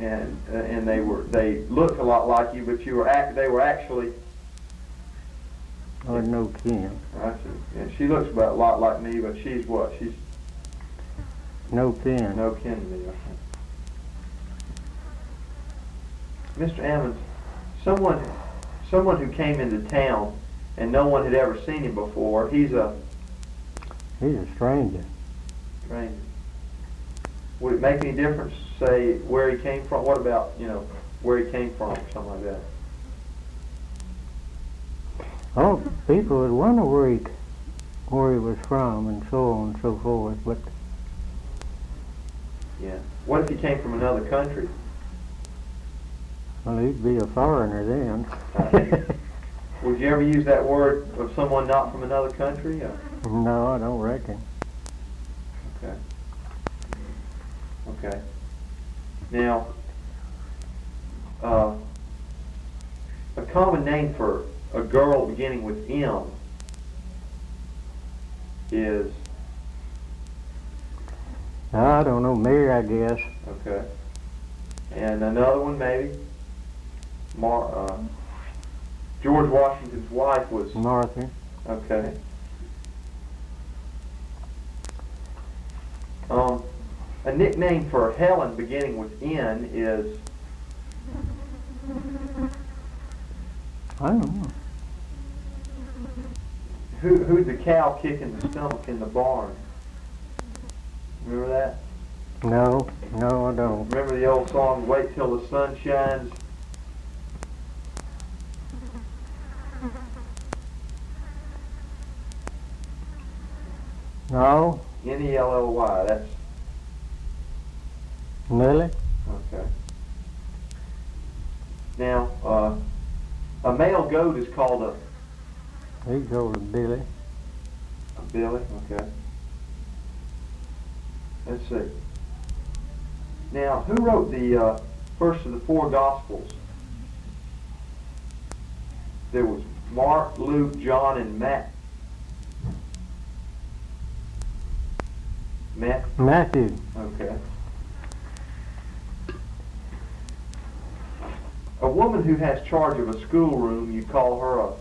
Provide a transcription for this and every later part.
and they looked a lot like you, but they were actually. Or no kin. I see. And she looks about a lot like me, but she's what? She's no kin. No kin to me. Okay. Mr. Ammons, someone who came into town and no one had ever seen him before. He's a stranger. Stranger. Would it make any difference, say, where he came from? What about, where he came from or something like that? Oh, people would wonder where he was from and so on and so forth, but... Yeah. What if he came from another country? Well, he'd be a foreigner then. Would you ever use that word of someone not from another country? No, I don't reckon. Okay. Okay. Now, a common name for a girl beginning with M is... I don't know, Mary, I guess. Okay. And another one, maybe? George Washington's wife was... Martha. Okay. A nickname for Helen beginning with N is... I don't know. Who's the cow kicking the stomach in the barn? Remember that? No, I don't. Remember the old song, Wait Till the Sun Shines? No. Nelly, that's... Nelly? Okay. Now, a male goat is called a... He's called a Billy. A Billy? Okay. Let's see. Now, who wrote the first of the four Gospels? There was Mark, Luke, John, and Matthew. Okay. A woman who has charge of a schoolroom, you call her a...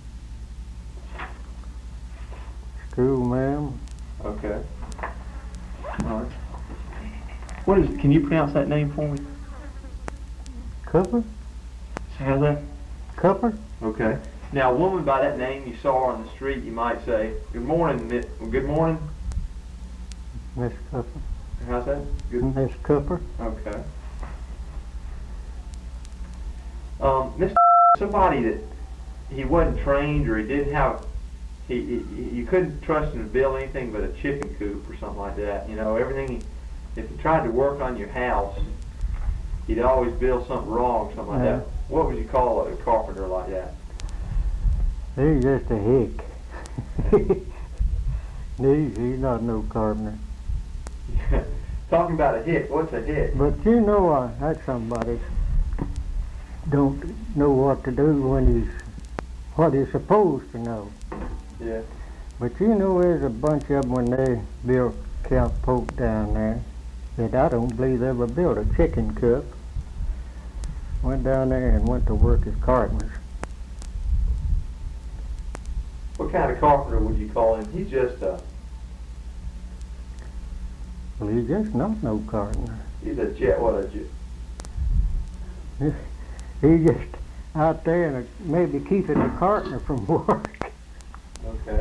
School ma'am. Okay. All right. Can you pronounce that name for me? Cooper? How's that? Cooper? Okay. Now, a woman by that name you saw her on the street, you might say, "Good morning, good morning." Miss Cooper. How's that? Good. Miss Cooper. Okay. Mr. Somebody that he wasn't trained or he didn't have, you couldn't trust him to build anything but a chicken coop or something like that. Everything. If he tried to work on your house, he'd always build something wrong, something like that. What would you call a carpenter like that? He's just a hick. He's not no carpenter. Talking about a hick, what's a hick? But that's somebody don't know what to do when what he's supposed to know. Yeah. But there's a bunch of them when they built Camp Polk down there that I don't believe they ever built a chicken coop. Went down there and went to work as carpenters. What kind of carpenter would you call him? He's just a... Well, he's just not no carpenter. He's a jet, what a jet? He's just out there and maybe keeping the carpenter from work. Okay.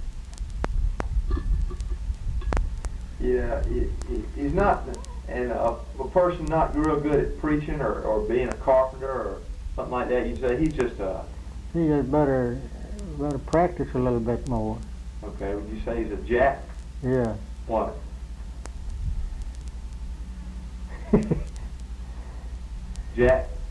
Yeah, he's not, and a person not real good at preaching or being a carpenter or something like that, you say he's just a... He just better practice a little bit more. Okay, would you say he's a jack? Yeah. What? Jack?